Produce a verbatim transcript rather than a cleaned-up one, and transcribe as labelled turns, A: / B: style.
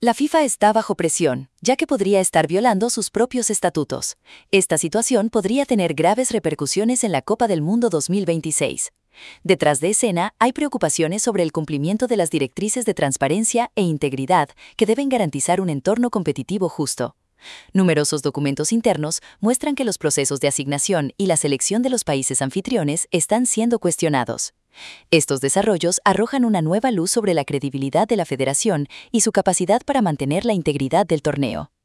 A: La FIFA está bajo presión, ya que podría estar violando sus propios estatutos. Esta situación podría tener graves repercusiones en la Copa del Mundo dos mil veintiséis. Detrás de escena, hay preocupaciones sobre el cumplimiento de las directrices de transparencia e integridad que deben garantizar un entorno competitivo justo. Numerosos documentos internos muestran que los procesos de asignación y la selección de los países anfitriones están siendo cuestionados. Estos desarrollos arrojan una nueva luz sobre la credibilidad de la federación y su capacidad para mantener la integridad del torneo.